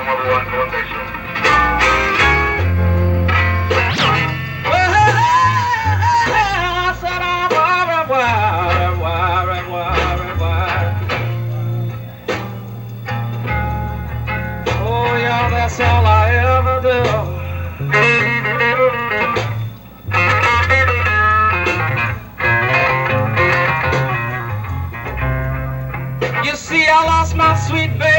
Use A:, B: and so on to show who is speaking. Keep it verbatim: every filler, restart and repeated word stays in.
A: That's all I ever do. You see, I lost my sweet baby